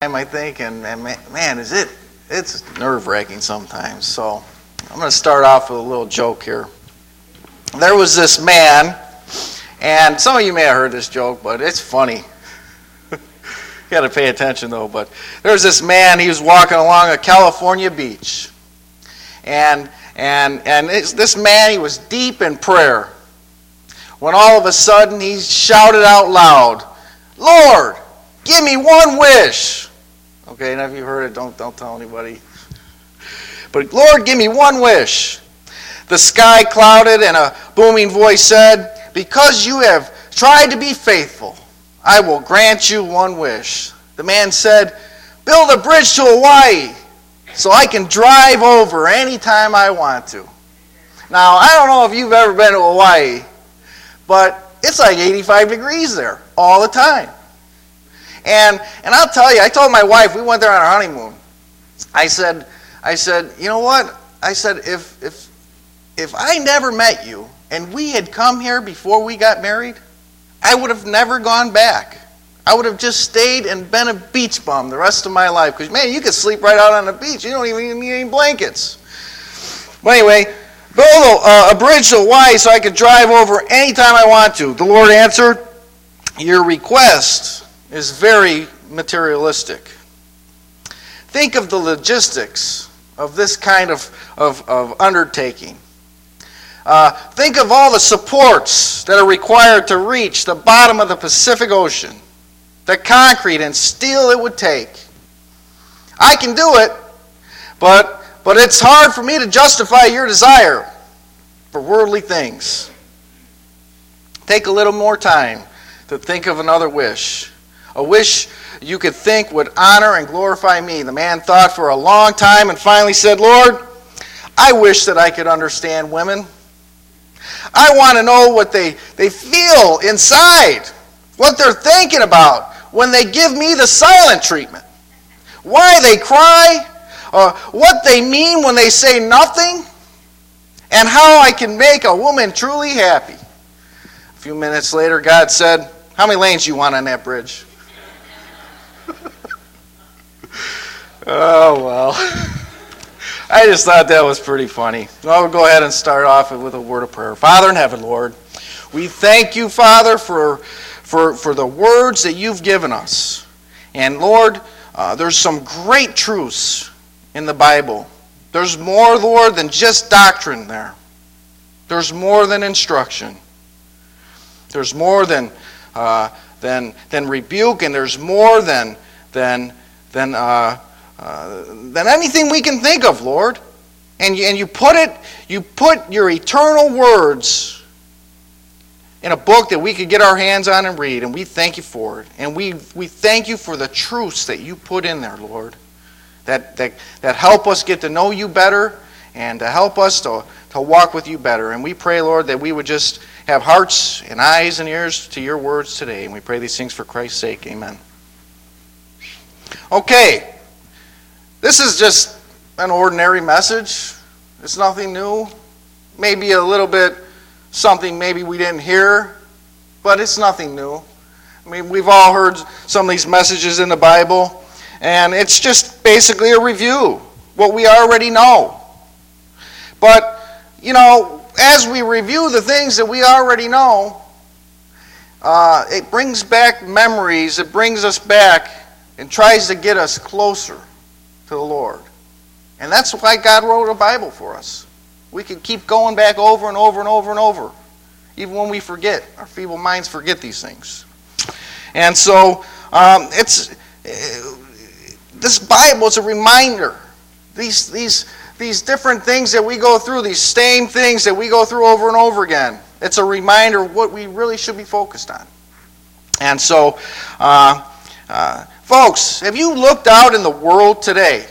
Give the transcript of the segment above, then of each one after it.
I think, and man, it's nerve-wracking sometimes. So I'm going to start off with a little joke here. There was this man, and some of you may have heard this joke, but it's funny. You got to pay attention though. But there was this man. He was walking along a California beach, and this man, he was deep in prayer. When all of a sudden he shouted out loud, "Lord, give me one wish." Okay, now if you've heard it, don't tell anybody. But Lord, give me one wish. The sky clouded and a booming voice said, "Because you have tried to be faithful, I will grant you one wish." The man said, "Build a bridge to Hawaii so I can drive over anytime I want to." Now, I don't know if you've ever been to Hawaii, but it's like 85 degrees there all the time. And I'll tell you, I told my wife, we went there on our honeymoon. I said, you know what? I said, if I never met you and we had come here before we got married, I would have never gone back. I would have just stayed and been a beach bum the rest of my life. Because, man, you could sleep right out on the beach. You don't even need any blankets. But anyway, build a bridge to Hawaii so I could drive over anytime I want to. The Lord answered, "Your request is very materialistic." Think of the logistics of this kind of undertaking. Think of all the supports that are required to reach the bottom of the Pacific Ocean, the concrete and steel it would take. I can do it, but it's hard for me to justify your desire for worldly things. Take a little more time to think of another wish. A wish you could think would honor and glorify me. The man thought for a long time and finally said, "Lord, I wish that I could understand women. I want to know what they feel inside, what they're thinking about when they give me the silent treatment, why they cry, what they mean when they say nothing, and how I can make a woman truly happy." A few minutes later, God said, "How many lanes do you want on that bridge?" Oh, well. I just thought that was pretty funny. Well, we'll go ahead and start off with a word of prayer. Father in heaven, Lord, we thank you, Father, for the words that you've given us. And Lord, there's some great truths in the Bible. There's more, Lord, than just doctrine there. There's more than instruction. There's more than rebuke, and there's more than anything we can think of, Lord. And you put your eternal words in a book that we could get our hands on and read, and we thank you for it. And we thank you for the truths that you put in there, Lord, that help us get to know you better and to help us to walk with you better. And we pray, Lord, that we would just have hearts and eyes and ears to your words today. And we pray these things for Christ's sake. Amen. Okay. This is just an ordinary message. It's nothing new. Maybe a little bit something maybe we didn't hear, but it's nothing new. I mean, we've all heard some of these messages in the Bible, and it's just basically a review, what we already know. But, you know, as we review the things that we already know, it brings back memories, it brings us back and tries to get us closer to the Lord. And that's why God wrote a Bible for us. We can keep going back over and over and over and over, even when we forget. Our feeble minds forget these things. And so this Bible is a reminder. These different things that we go through, these same things that we go through over and over again, it's a reminder of what we really should be focused on. And so, folks, have you looked out in the world today?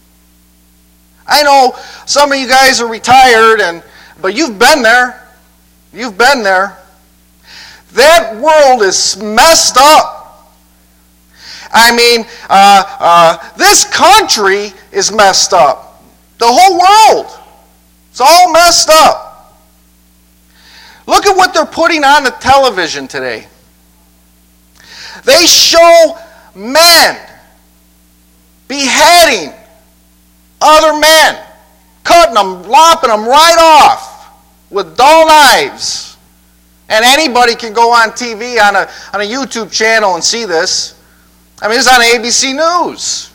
I know some of you guys are retired, but you've been there. You've been there. That world is messed up. I mean, this country is messed up. The whole world. It's all messed up. Look at what they're putting on the television today. They show men beheading other men, cutting them, lopping them right off with dull knives. And anybody can go on TV, on a YouTube channel and see this. I mean, it's on ABC News.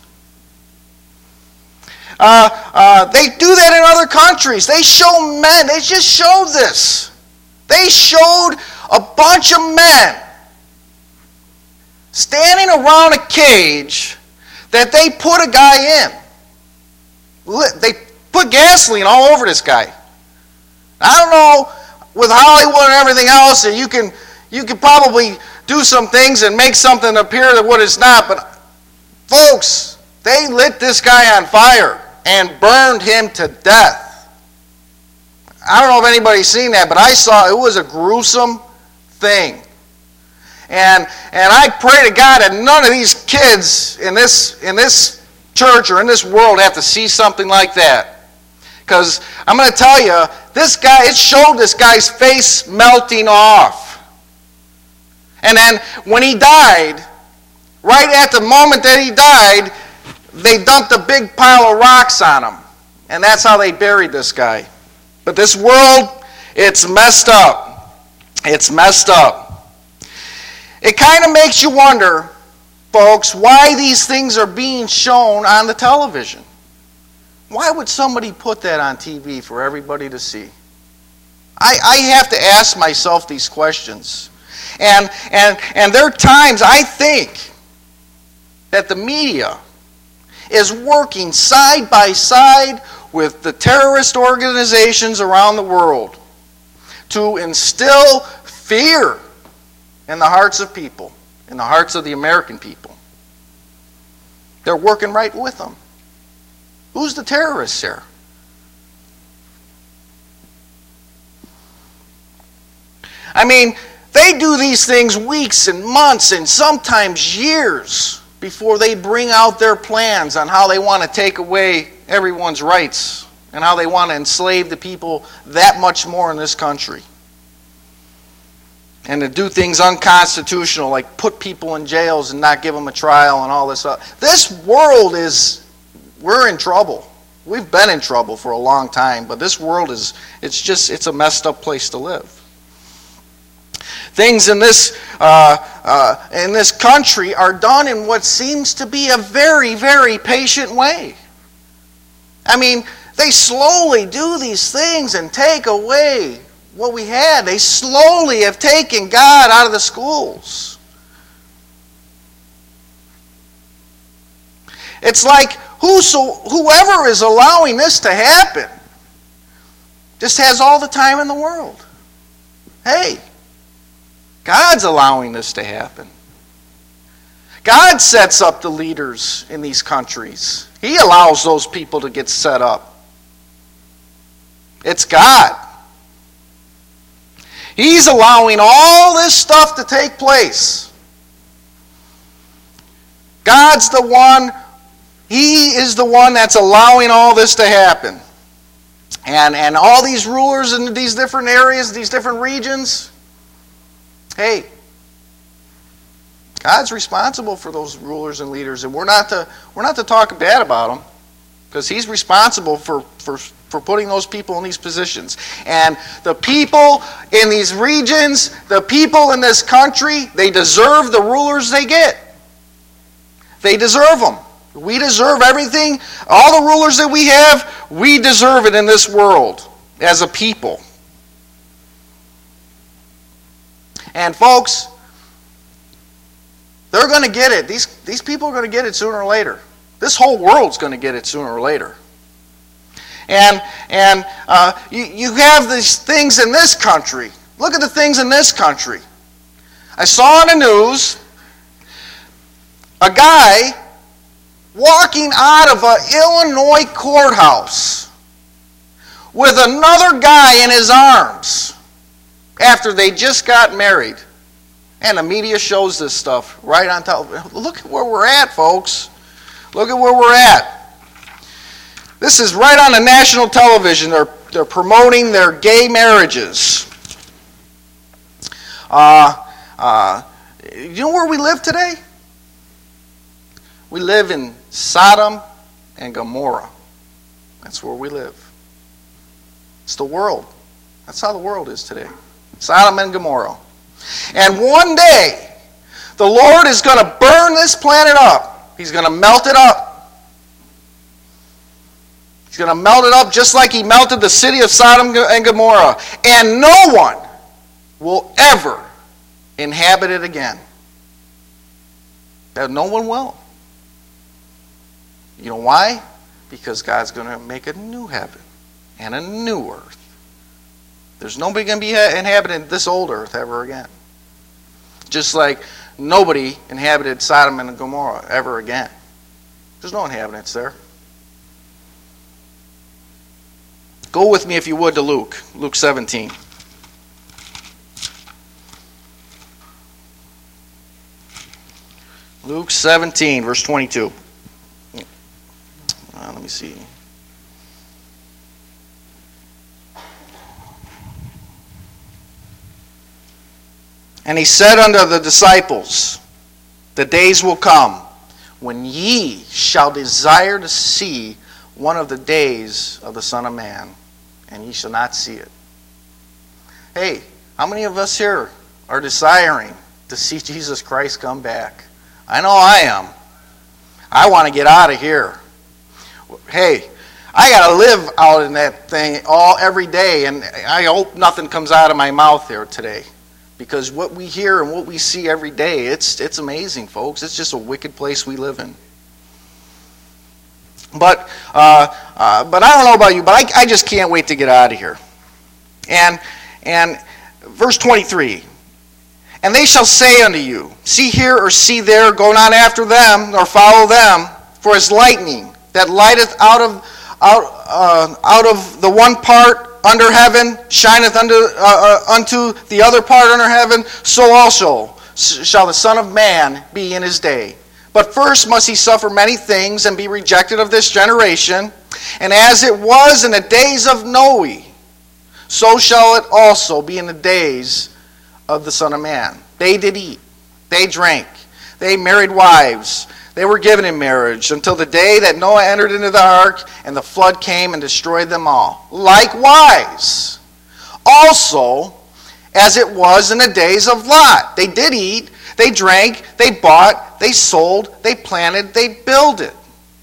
They do that in other countries. They show men. They just showed this. They showed a bunch of men standing around a cage that they put a guy in. They put gasoline all over this guy. I don't know, with Hollywood and everything else, and you can probably do some things and make something appear that what it's not, but folks, they lit this guy on fire and burned him to death. I don't know if anybody's seen that, but I saw it was a gruesome thing. And I pray to God that none of these kids in this church or in this world have to see something like that. Because I'm going to tell you, this guy, it showed this guy's face melting off. And then when he died, right at the moment that he died, they dumped a big pile of rocks on him. And that's how they buried this guy. But this world, it's messed up. It's messed up. It kind of makes you wonder, folks, why these things are being shown on the television. Why would somebody put that on TV for everybody to see? I have to ask myself these questions. And there are times I think that the media is working side by side with the terrorist organizations around the world to instill fear in the hearts of people, in the hearts of the American people. They're working right with them. Who's the terrorists here? I mean, they do these things weeks and months and sometimes years before they bring out their plans on how they want to take away everyone's rights and how they want to enslave the people that much more in this country. And to do things unconstitutional, like put people in jails and not give them a trial and all this stuff. This world we're in trouble. We've been in trouble for a long time, but this world it's a messed up place to live. Things in this country are done in what seems to be a very, very patient way. I mean, they slowly do these things and take away what we had. They slowly have taken God out of the schools. It's like whoever is allowing this to happen just has all the time in the world. Hey, God's allowing this to happen. God sets up the leaders in these countries. He allows those people to get set up. It's God. He's allowing all this stuff to take place. God's the one, He is the one that's allowing all this to happen. And all these rulers in these different areas, these different regions, hey, God's responsible for those rulers and leaders, and we're not to talk bad about them, because He's responsible for putting those people in these positions. And the people in these regions, the people in this country, they deserve the rulers they get. They deserve them. We deserve everything. All the rulers that we have, we deserve it in this world as a people. And folks, they're going to get it. These people are going to get it sooner or later. This whole world's going to get it sooner or later. And you have these things in this country. Look at the things in this country. I saw on the news a guy walking out of an Illinois courthouse with another guy in his arms after they just got married. And the media shows this stuff right on television. Look at where we're at, folks. Look at where we're at. This is right on the national television. They're promoting their gay marriages. You know where we live today? We live in Sodom and Gomorrah. That's where we live. It's the world. That's how the world is today. Sodom and Gomorrah. And one day, the Lord is going to burn this planet up. He's going to melt it up. He's going to melt it up just like he melted the city of Sodom and Gomorrah. And no one will ever inhabit it again. No one will. You know why? Because God's going to make a new heaven and a new earth. There's nobody going to be inhabiting this old earth ever again. Just like nobody inhabited Sodom and Gomorrah ever again. There's no inhabitants there. Go with me, if you would, to Luke 17. Luke 17, verse 22. Let me see. And he said unto the disciples, the days will come when ye shall desire to see one of the days of the Son of Man, and ye shall not see it. Hey, how many of us here are desiring to see Jesus Christ come back? I know I am. I want to get out of here. Hey, I got to live out in that thing every day, and I hope nothing comes out of my mouth there today. Because what we hear and what we see every day, it's amazing, folks. It's just a wicked place we live in. But I don't know about you, but I just can't wait to get out of here. And verse 23, and they shall say unto you, see here or see there, go not after them, nor follow them, for as lightning that lighteth out of the one part under heaven, shineth unto the other part under heaven, so also shall the Son of Man be in his day. But first must he suffer many things, and be rejected of this generation. And as it was in the days of Noe, so shall it also be in the days of the Son of Man. They did eat, they drank, they married wives, they were given in marriage, until the day that Noah entered into the ark, and the flood came and destroyed them all. Likewise, also, as it was in the days of Lot. They did eat, they drank, they bought, they sold, they planted, they builded.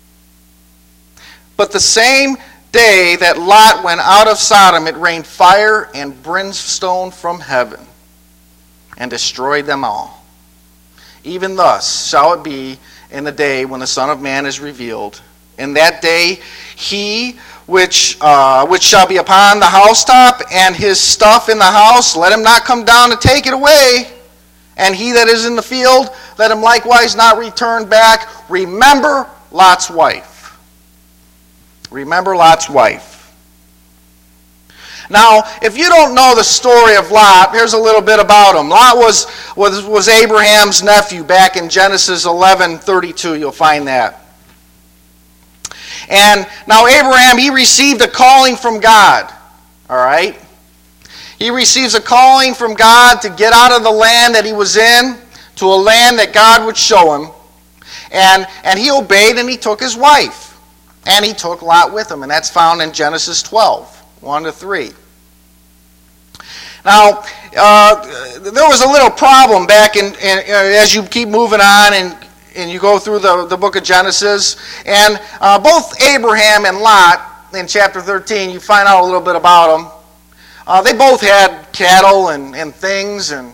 But the same day that Lot went out of Sodom, it rained fire and brimstone from heaven, and destroyed them all. Even thus shall it be in the day when the Son of Man is revealed. In that day he which shall be upon the housetop, and his stuff in the house, let him not come down to take it away. And he that is in the field, let him likewise not return back. Remember Lot's wife. Remember Lot's wife. Now, if you don't know the story of Lot, here's a little bit about him. Lot was Abraham's nephew. Back in Genesis 11:32, you'll find that. And now Abraham, he received a calling from God. All right? He receives a calling from God to get out of the land that he was in to a land that God would show him. And he obeyed, and he took his wife. And he took Lot with him. And that's found in Genesis 12. 1-3. Now, there was a little problem back as you keep moving on and you go through the book of Genesis. And both Abraham and Lot, in chapter 13, you find out a little bit about them. They both had cattle and things. And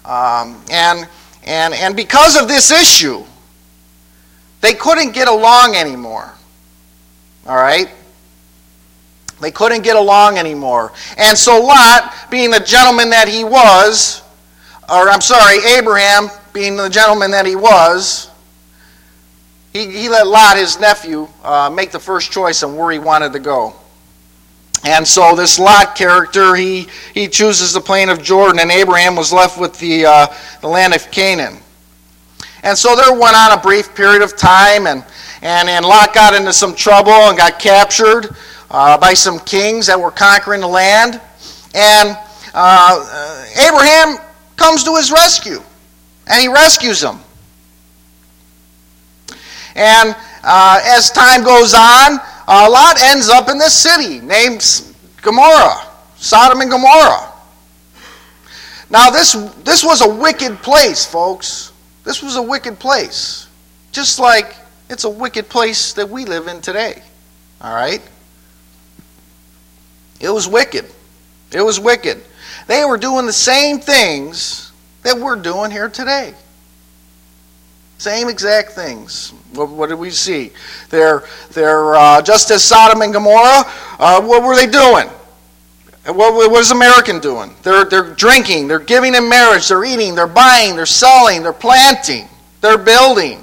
because of this issue, they couldn't get along anymore. All right? They couldn't get along anymore. And so Lot, being the gentleman that he was, Abraham, being the gentleman that he was, he let Lot, his nephew, make the first choice on where he wanted to go. And so this Lot character, he chooses the plain of Jordan, and Abraham was left with the land of Canaan. And so there went on a brief period of time, and Lot got into some trouble and got captured by some kings that were conquering the land. And Abraham comes to his rescue, and he rescues him. And as time goes on, Lot ends up in this city named Gomorrah, Sodom and Gomorrah. Now this was a wicked place, folks. This was a wicked place. Just like it's a wicked place that we live in today. All right? It was wicked. It was wicked. They were doing the same things that we're doing here today. Same exact things. What did we see? They're just as Sodom and Gomorrah. What were they doing? What is American doing? They're drinking. They're giving in marriage. They're eating. They're buying. They're selling. They're planting. They're building.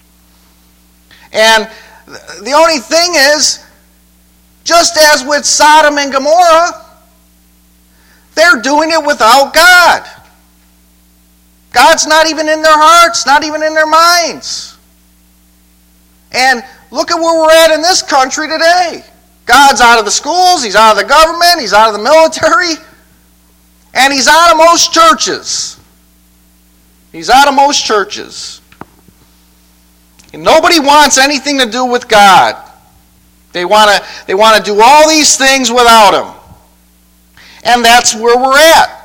And the only thing is, just as with Sodom and Gomorrah, they're doing it without God. God's not even in their hearts, not even in their minds. And look at where we're at in this country today. God's out of the schools, He's out of the government, He's out of the military, and He's out of most churches. He's out of most churches. And nobody wants anything to do with God. They want to do all these things without Him. And that's where we're at.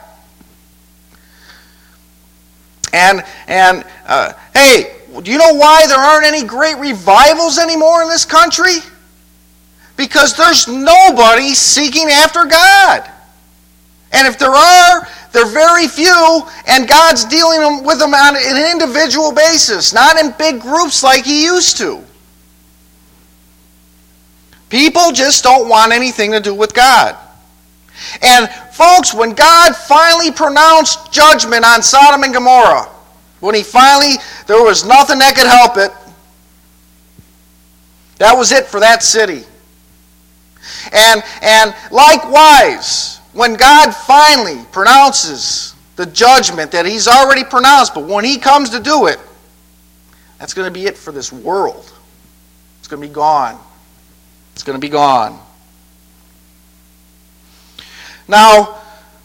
And hey, do you know why there aren't any great revivals anymore in this country? Because there's nobody seeking after God. And if there are, they're very few, and God's dealing with them on an individual basis, not in big groups like He used to. People just don't want anything to do with God. And folks, when God finally pronounced judgment on Sodom and Gomorrah, there was nothing that could help it. That was it for that city. And likewise, when God finally pronounces the judgment that He's already pronounced, but when He comes to do it, that's going to be it for this world. It's going to be gone. It's going to be gone. Now,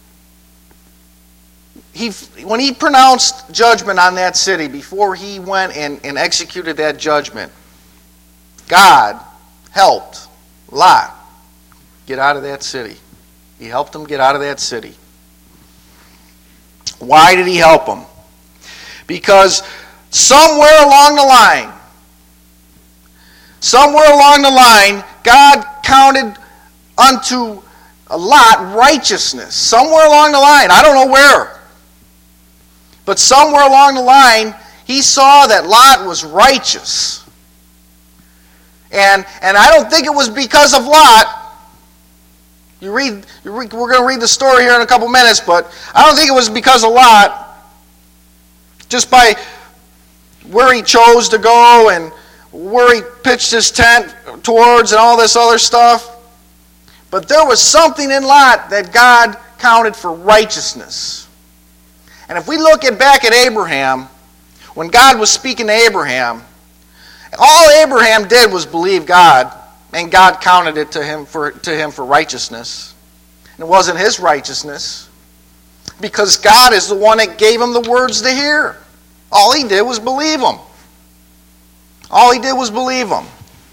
when He pronounced judgment on that city, before He went and executed that judgment, God helped Lot get out of that city. He helped him get out of that city. Why did He help him? Because somewhere along the line, God counted unto Lot righteousness. Somewhere along the line. I don't know where. But somewhere along the line, He saw that Lot was righteous. And I don't think it was because of Lot. We're going to read the story here in a couple minutes, but I don't think it was because of Lot. Just by where he chose to go and where he pitched his tent towards and all this other stuff. But there was something in Lot that God counted for righteousness. And if we look back at Abraham, when God was speaking to Abraham, all Abraham did was believe God, and God counted it to him for righteousness. And it wasn't his righteousness, because God is the one that gave him the words to hear. All he did was believe Him. All he did was believe Him.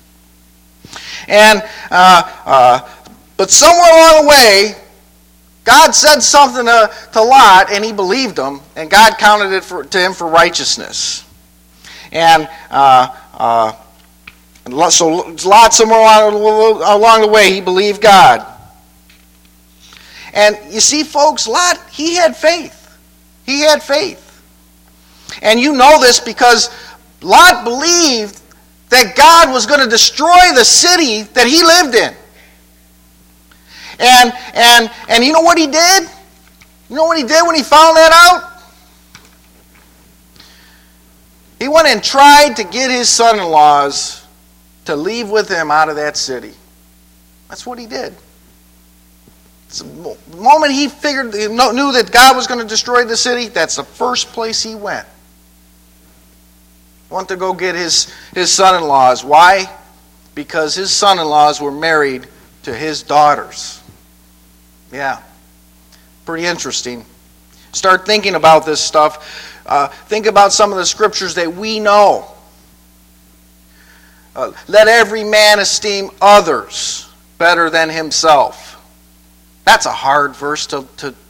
And but somewhere along the way, God said something to Lot, and he believed Him, and God counted it to him for righteousness. And so Lot, somewhere along the way, he believed God. And you see, folks, Lot, he had faith. He had faith. And you know this because Lot believed that God was going to destroy the city that he lived in. And you know what he did? You know what he did when he found that out? He went and tried to get his son-in-laws to leave with him out of that city. That's what he did. The moment he knew that God was going to destroy the city, that's the first place he went. Went to go get his son-in-laws. Why? Because his son-in-laws were married to his daughters. Yeah. Pretty interesting. Start thinking about this stuff. Think about some of the scriptures that we know. let every man esteem others better than himself. That's a hard verse to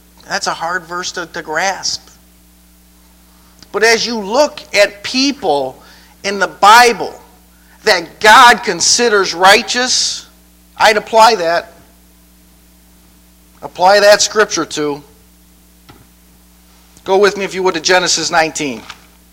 grasp. But as you look at people in the Bible that God considers righteous, I'd apply that. Apply that scripture to. Go with me, if you would, to Genesis 19.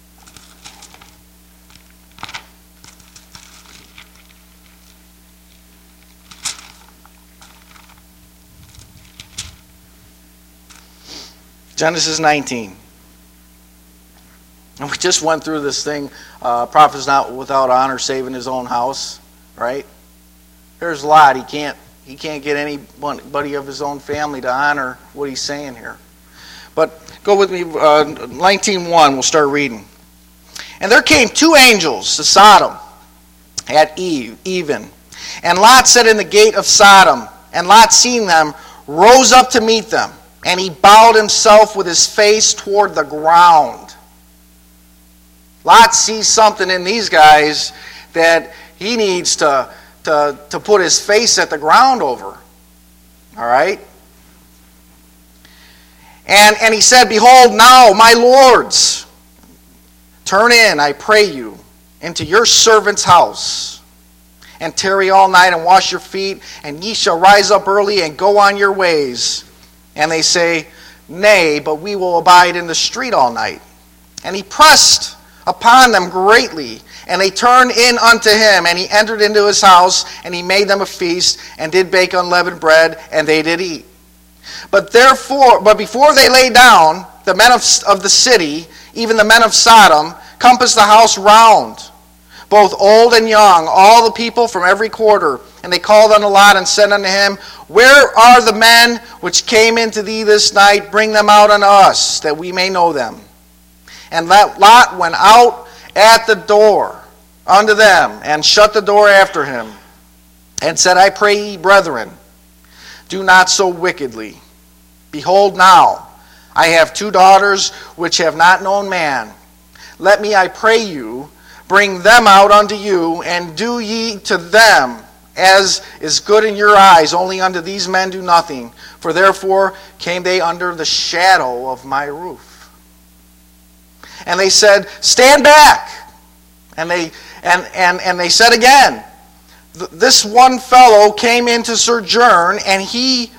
Genesis 19. And we just went through this thing, prophet is not without honor, saving his own house, right? Here's Lot. He can't get anybody of his own family to honor what he's saying here. But go with me, 19:1, we'll start reading. And there came 2 angels to Sodom at even. And Lot sat in the gate of Sodom. And Lot, seeing them, rose up to meet them. And he bowed himself with his face toward the ground. Lot sees something in these guys that he needs to put his face at the ground over. All right? And he said, Behold, now, my lords, turn in, I pray you, into your servant's house, and tarry all night, and wash your feet, and ye shall rise up early, and go on your ways. And they say, Nay, but we will abide in the street all night. And he pressed upon them greatly, and they turned in unto him, and he entered into his house, and he made them a feast, and did bake unleavened bread, and they did eat. But before they lay down, the men of the city, even the men of Sodom, compassed the house round, both old and young, all the people from every quarter. And they called unto Lot and said unto him, Where are the men which came into thee this night? Bring them out unto us, that we may know them. And Lot went out at the door unto them, and shut the door after him, and said, I pray ye, brethren, do not so wickedly. Behold now, I have 2 daughters which have not known man. Let me, I pray you, bring them out unto you, and do ye to them as is good in your eyes. Only unto these men do nothing. For therefore came they under the shadow of my roof. And they said, Stand back. And they said again, This one fellow came in to sojourn, and he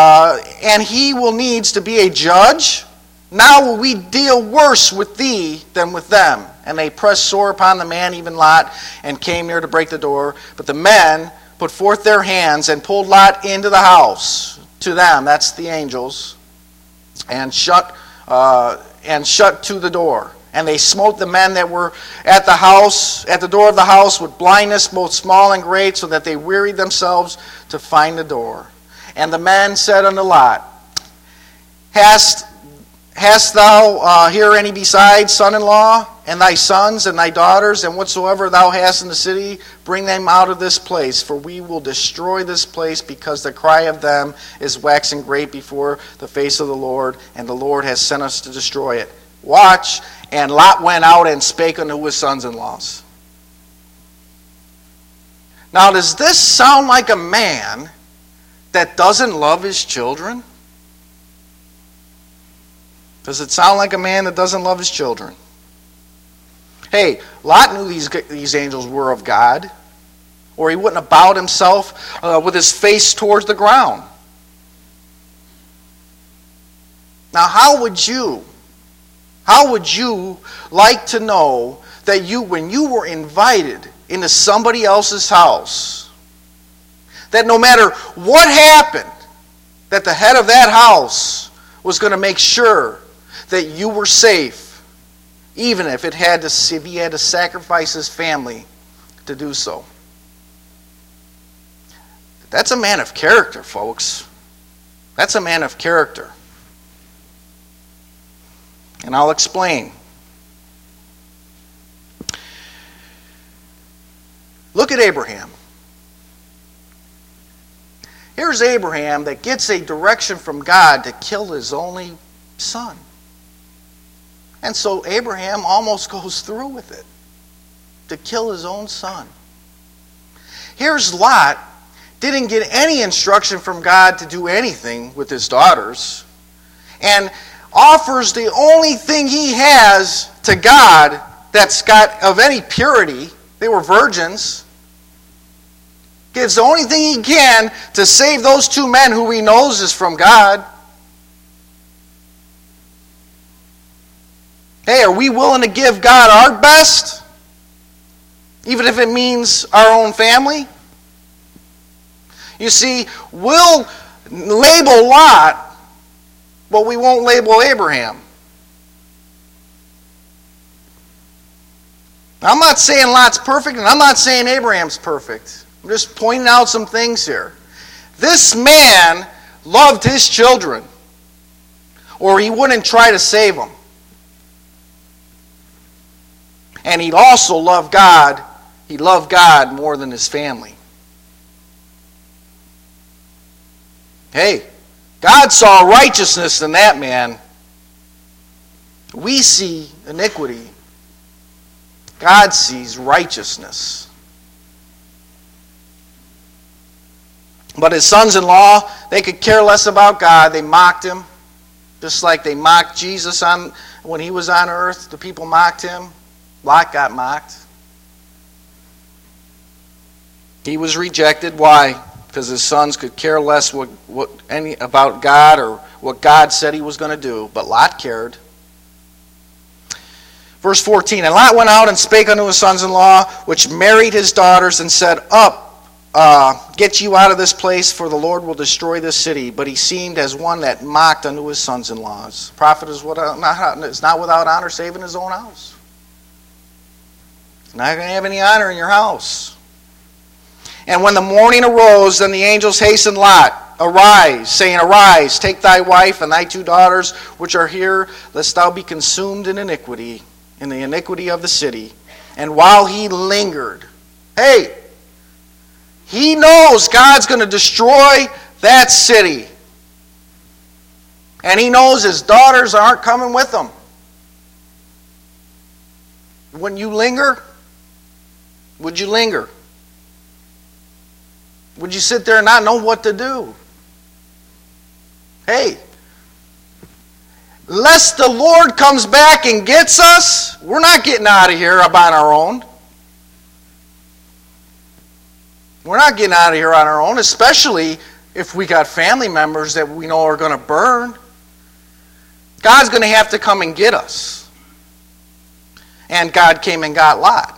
will needs to be a judge. Now will we deal worse with thee than with them. And they pressed sore upon the man, even Lot, and came near to break the door. But the men put forth their hands and pulled Lot into the house to them, that's the angels, and shut to the door. And they smote the men that were at the door of the house, with blindness, both small and great, so that they wearied themselves to find the door. And the men said unto Lot, Hast thou here any besides son-in-law, and thy sons, and thy daughters, and whatsoever thou hast in the city, bring them out of this place, for we will destroy this place, because the cry of them is waxing great before the face of the Lord, and the Lord has sent us to destroy it. Watch. And Lot went out and spake unto his sons-in-laws. Now, does this sound like a man that doesn't love his children? Does it sound like a man that doesn't love his children? Hey, Lot knew these angels were of God, or he wouldn't have bowed himself with his face towards the ground. Now, how would you like to know that when you were invited into somebody else's house, that no matter what happened, that the head of that house was going to make sure that you were safe, even if he had to sacrifice his family to do so? That's a man of character, folks. That's a man of character. And I'll explain. Look at Abraham. Here's Abraham that gets a direction from God to kill his only son. And so Abraham almost goes through with it, to kill his own son. Here's Lot, didn't get any instruction from God to do anything with his daughters, and offers the only thing he has to God that's got of any purity. They were virgins. Gives the only thing he can to save those two men who he knows is from God. Hey, are we willing to give God our best? Even if it means our own family? You see, we'll label Lot, but we won't label Abraham. I'm not saying Lot's perfect, and I'm not saying Abraham's perfect. I'm just pointing out some things here. This man loved his children, or he wouldn't try to save them. And he also loved God. He loved God more than his family. Hey, God saw righteousness in that man. We see iniquity. God sees righteousness. But his sons-in-law, they could care less about God. They mocked him, just like they mocked Jesus when he was on earth. The people mocked him. Lot got mocked. He was rejected. Why? Because his sons could care less about God or what God said he was going to do. But Lot cared. Verse 14, and Lot went out and spake unto his sons-in-law, which married his daughters, and said, Up, get you out of this place, for the Lord will destroy this city. But he seemed as one that mocked unto his sons-in-laws. Prophet is not without honor, save in his own house. He's not going to have any honor in your house. And when the morning arose, then the angels hastened Lot, Arise, saying, Arise, take thy wife and thy two daughters, which are here, lest thou be consumed in iniquity, in the iniquity of the city. And while he lingered, hey, he knows God's going to destroy that city. And he knows his daughters aren't coming with him. When you linger, would you linger? Would you sit there and not know what to do? Hey, lest the Lord comes back and gets us, we're not getting out of here on our own. We're not getting out of here on our own, especially if we got family members that we know are going to burn. God's going to have to come and get us. And God came and got Lot.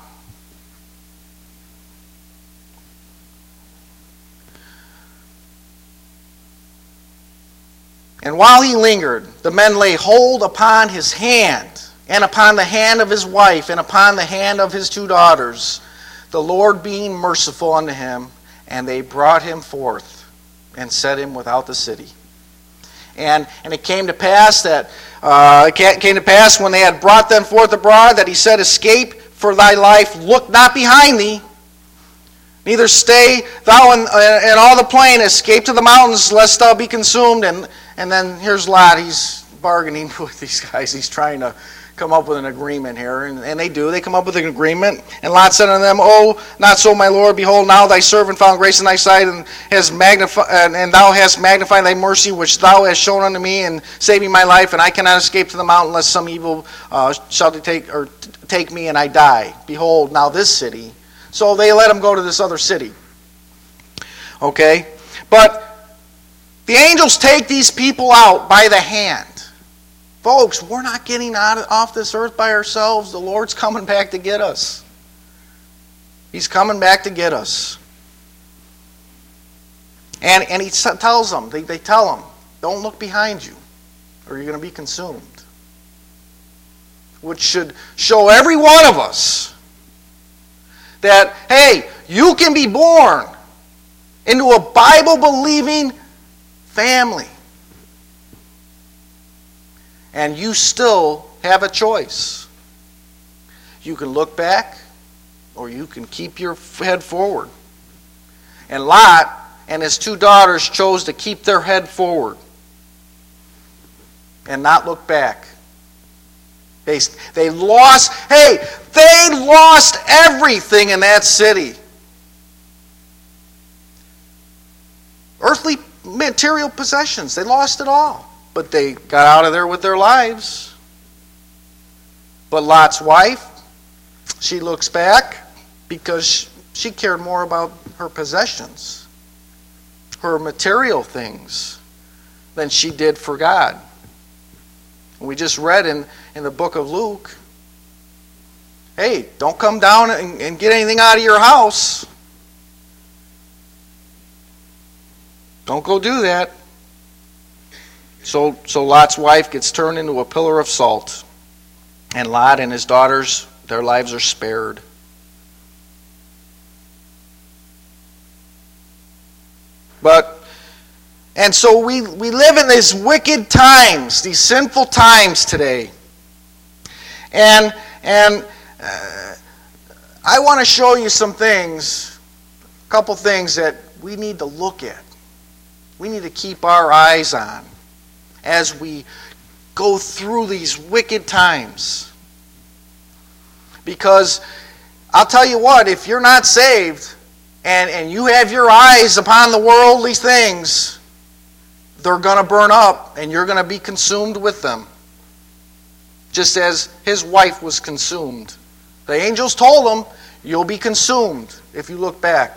And while he lingered, the men lay hold upon his hand, and upon the hand of his wife, and upon the hand of his two daughters, the Lord being merciful unto him, and they brought him forth, and set him without the city. And it came to pass that when they had brought them forth abroad, that he said, Escape for thy life, look not behind thee, neither stay thou in all the plain, escape to the mountains, lest thou be consumed. And then here's Lot. He's bargaining with these guys. He's trying to come up with an agreement here. And they do. They come up with an agreement. And Lot said unto them, Oh, not so, my Lord. Behold, now thy servant found grace in thy sight, and thou hast magnified thy mercy, which thou hast shown unto me, and saving my life. And I cannot escape to the mountain, lest some evil shall take me, and I die. Behold, now this city. So they let him go to this other city. Okay? But the angels take these people out by the hand. Folks, we're not getting off this earth by ourselves. The Lord's coming back to get us. He's coming back to get us. And he tells them, they tell him, don't look behind you, or you're going to be consumed. Which should show every one of us that, hey, you can be born into a Bible-believing family. And you still have a choice. You can look back, or you can keep your head forward. And Lot and his two daughters chose to keep their head forward and not look back. They lost everything in that city. material possessions. They lost it all. But they got out of there with their lives. But Lot's wife, she looks back because she cared more about her possessions, her material things, than she did for God. We just read in the book of Luke, hey, don't come down and get anything out of your house. Don't go do that. So Lot's wife gets turned into a pillar of salt. And Lot and his daughters, their lives are spared. And so we live in these wicked times, these sinful times today. And I want to show you some things, a couple things that we need to look at. We need to keep our eyes on as we go through these wicked times. Because I'll tell you what, if you're not saved and you have your eyes upon the worldly things, they're going to burn up and you're going to be consumed with them. Just as his wife was consumed. The angels told him, you'll be consumed if you look back.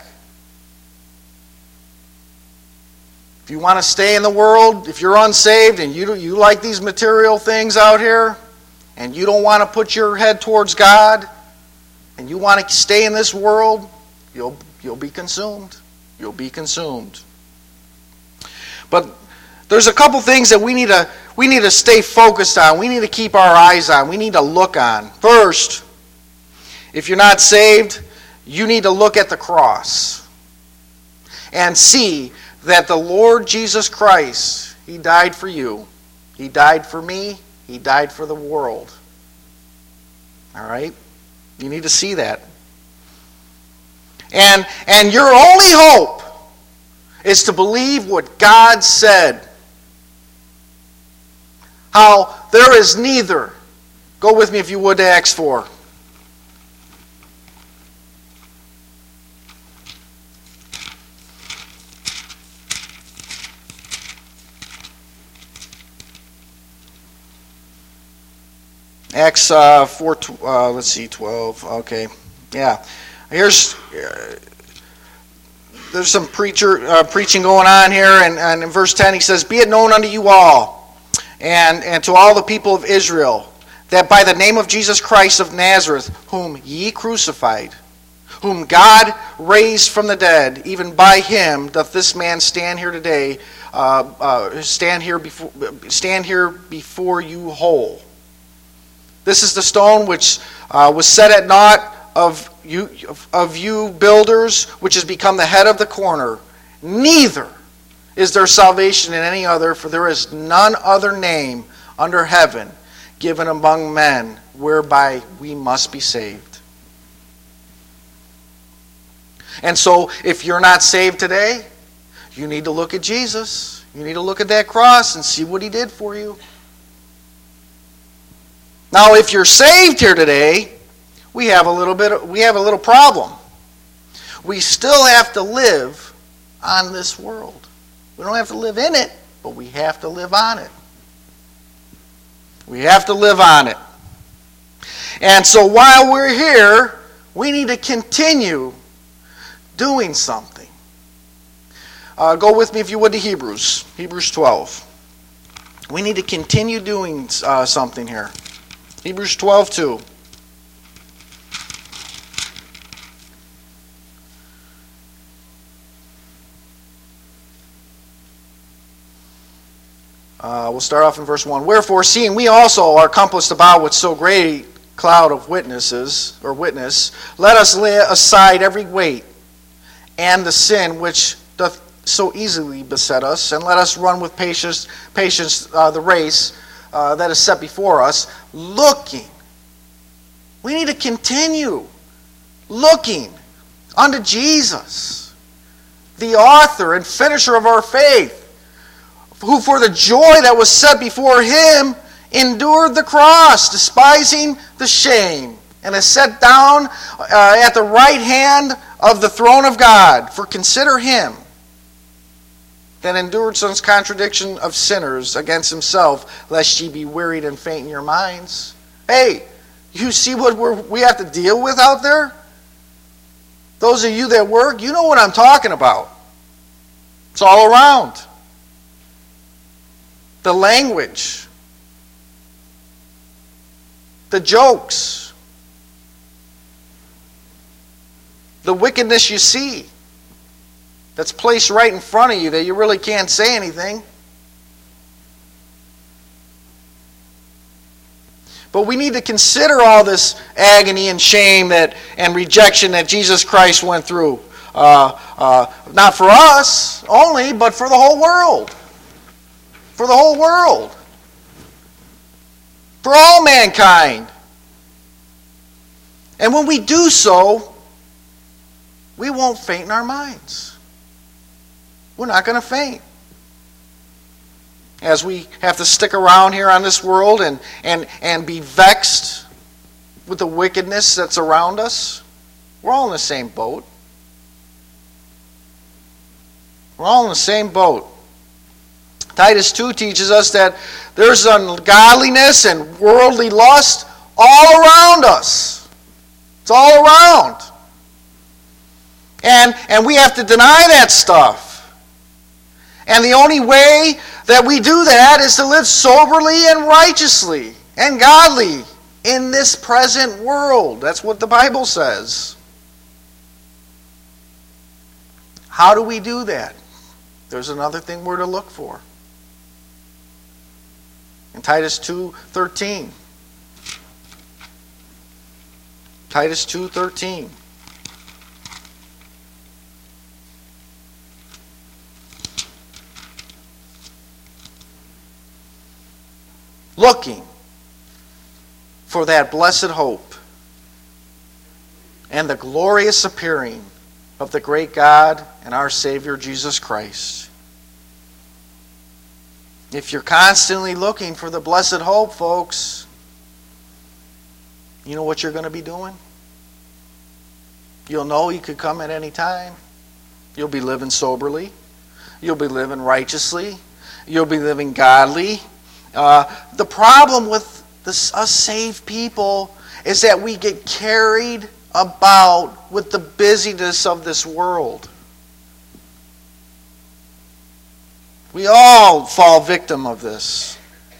If you want to stay in the world, if you're unsaved and you like these material things out here, and you don't want to put your head towards God, and you want to stay in this world, you'll be consumed. You'll be consumed. But there's a couple things that we need to stay focused on. We need to keep our eyes on. We need to look on. First, if you're not saved, you need to look at the cross and see that the Lord Jesus Christ, He died for you. He died for me. He died for the world. All right? You need to see that. And your only hope is to believe what God said. How there is neither. Go with me if you would to Acts 4. Acts 4, let's see, 12. Okay, yeah. There's some preaching going on here, and in verse 10 he says, "Be it known unto you all, and to all the people of Israel, that by the name of Jesus Christ of Nazareth, whom ye crucified, whom God raised from the dead, even by him doth this man stand here today, stand here before you whole. This is the stone which was set at naught of you builders, which has become the head of the corner. Neither is there salvation in any other, for there is none other name under heaven given among men whereby we must be saved." And so, if you're not saved today, you need to look at Jesus. You need to look at that cross and see what He did for you. Now, if you're saved here today, we have a little problem. We still have to live on this world. We don't have to live in it, but we have to live on it. We have to live on it. And so while we're here, we need to continue doing something. Go with me if you would to Hebrews 12. We need to continue doing something here. Hebrews 12:2. We'll start off in verse 1. "Wherefore, seeing we also are compassed about with so great cloud of witness, let us lay aside every weight and the sin which doth so easily beset us, and let us run with patience the race that is set before us, looking." We need to continue looking unto Jesus, the author and finisher of our faith, who for the joy that was set before him endured the cross, despising the shame, and is set down at the right hand of the throne of God. For consider him that endured such contradiction of sinners against himself, lest ye be wearied and faint in your minds. Hey, you see what we have to deal with out there? Those of you that work, you know what I'm talking about. It's all around. The language, the jokes, the wickedness you see that's placed right in front of you that you really can't say anything. But we need to consider all this agony and shame and rejection that Jesus Christ went through. Not for us only, but for the whole world. For the whole world. For all mankind. And when we do so, we won't faint in our minds. We're not going to faint. As we have to stick around here on this world and be vexed with the wickedness that's around us, we're all in the same boat. We're all in the same boat. Titus 2 teaches us that there's ungodliness and worldly lust all around us. It's all around. And we have to deny that stuff. And the only way that we do that is to live soberly and righteously and godly in this present world. That's what the Bible says. How do we do that? There's another thing we're to look for. In Titus 2:13. Titus 2:13. Looking for that blessed hope and the glorious appearing of the great God and our Savior Jesus Christ. If you're constantly looking for the blessed hope, folks, you know what you're going to be doing? You'll know He could come at any time. You'll be living soberly. You'll be living righteously. You'll be living godly. The problem with us saved people is that we get carried about with the busyness of this world. We all fall victim of this.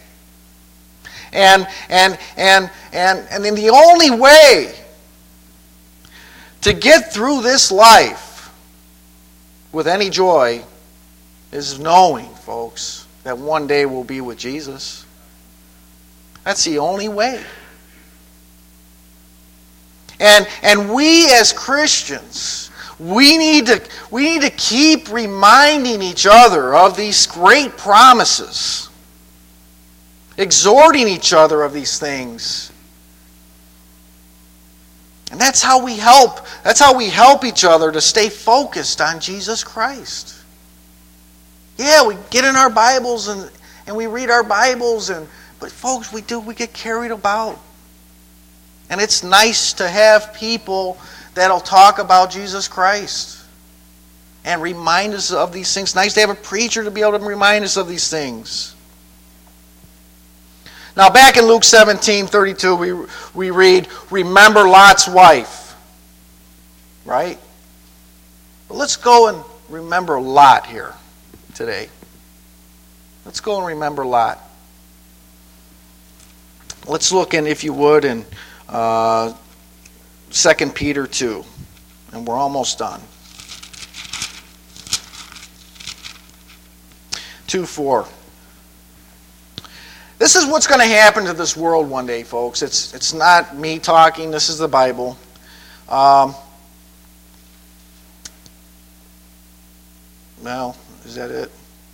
And then the only way to get through this life with any joy is knowing, folks, that one day we'll be with Jesus. That's the only way. And we as Christians, we need to keep reminding each other of these great promises, exhorting each other of these things. And that's how we help. That's how we help each other to stay focused on Jesus Christ. Yeah, we get in our Bibles and we read our Bibles, but folks, we get carried about. And it's nice to have people that'll talk about Jesus Christ and remind us of these things. Nice to have a preacher to be able to remind us of these things. Now back in Luke 17:32, we read, remember Lot's wife. Right? But let's go and remember Lot here today. Let's go and remember Lot. Let's look in, if you would, in 2 Peter 2. And we're almost done. 2:4. This is what's going to happen to this world one day, folks. It's not me talking. This is the Bible. Well, is that it?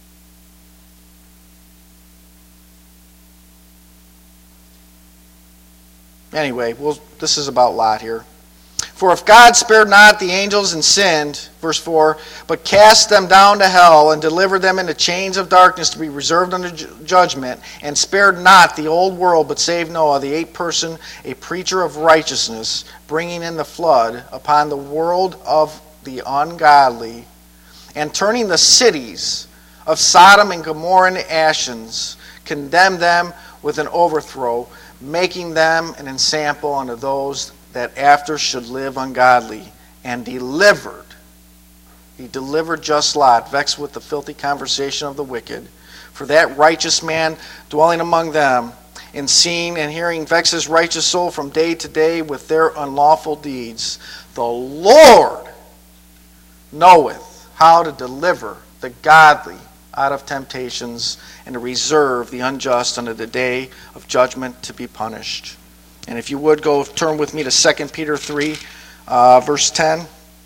Anyway, this is about Lot here. For if God spared not the angels and sinned, verse 4, but cast them down to hell and delivered them into chains of darkness to be reserved unto judgment, and spared not the old world, but saved Noah, the eighth person, a preacher of righteousness, bringing in the flood upon the world of the ungodly, and turning the cities of Sodom and Gomorrah into ashes, condemned them with an overthrow, making them an ensample unto those that after should live ungodly, and delivered. He delivered just Lot, vexed with the filthy conversation of the wicked. For that righteous man dwelling among them, in seeing and hearing, vex his righteous soul from day to day with their unlawful deeds. The Lord knoweth how to deliver the godly out of temptations, and to reserve the unjust unto the day of judgment to be punished. And if you would go turn with me to 2 Peter 3, verse 10.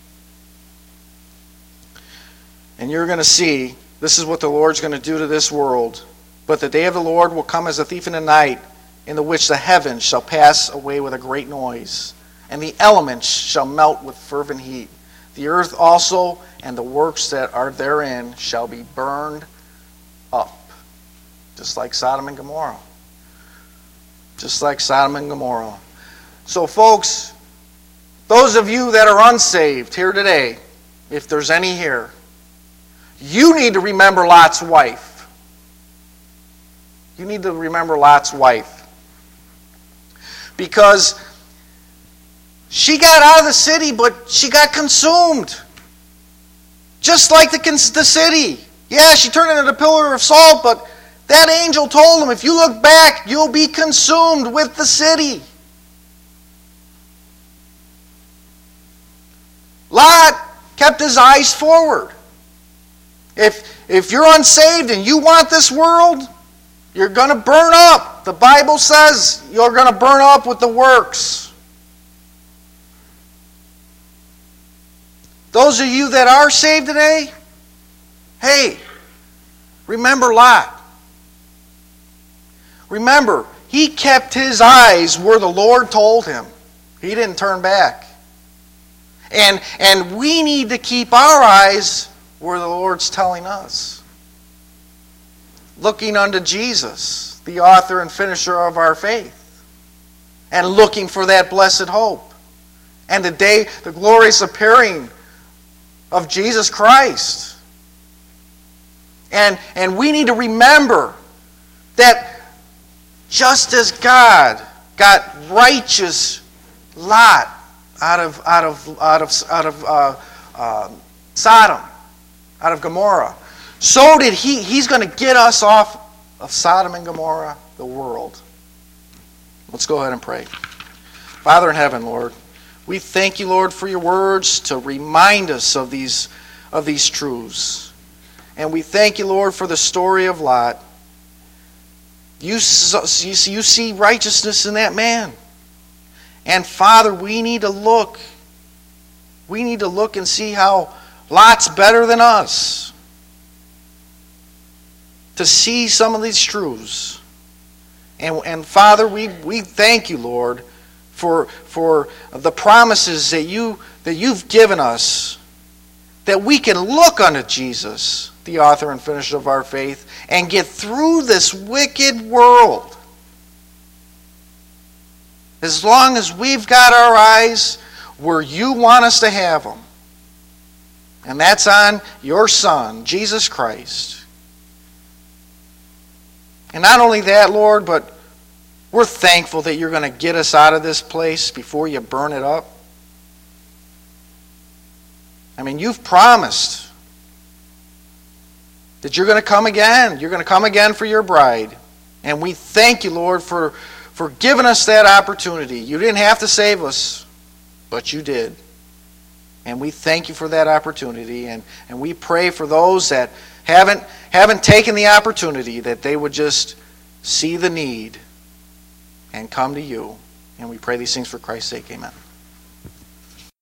And you're going to see this is what the Lord's going to do to this world. But the day of the Lord will come as a thief in the night, in the which the heavens shall pass away with a great noise, and the elements shall melt with fervent heat. The earth also and the works that are therein shall be burned up. Just like Sodom and Gomorrah. Just like Sodom and Gomorrah. So folks, those of you that are unsaved here today, if there's any here, you need to remember Lot's wife. You need to remember Lot's wife. Because she got out of the city, but she got consumed. Just like the city. Yeah, she turned into a pillar of salt, but that angel told him, if you look back, you'll be consumed with the city. Lot kept his eyes forward. If you're unsaved and you want this world, you're going to burn up. The Bible says you're going to burn up with the works. Those of you that are saved today, hey, remember Lot. Remember, he kept his eyes where the Lord told him. He didn't turn back. And we need to keep our eyes where the Lord's telling us. Looking unto Jesus, the author and finisher of our faith. And looking for that blessed hope. And the day, the glorious appearing of Jesus Christ. And we need to remember that just as God got righteous Lot out of Sodom, out of Gomorrah, so did he's going to get us off of Sodom and Gomorrah, the world. Let's go ahead and pray. Father in heaven, Lord, we thank you, Lord, for your words to remind us of these truths. And we thank you, Lord, for the story of Lot. You see righteousness in that man. And Father, we need to look. We need to look and see how Lot's better than us. To see some of these truths. And Father, we thank you, Lord, for the promises that you've given us, that we can look unto Jesus, the author and finisher of our faith, and get through this wicked world. As long as we've got our eyes where you want us to have them. And that's on your Son, Jesus Christ. And not only that, Lord, but we're thankful that you're going to get us out of this place before you burn it up. I mean, you've promised that you're going to come again. You're going to come again for your bride. And we thank you, Lord, for giving us that opportunity. You didn't have to save us, but you did. And we thank you for that opportunity. And we pray for those that haven't taken the opportunity, that they would just see the need and come to you. And we pray these things for Christ's sake. Amen.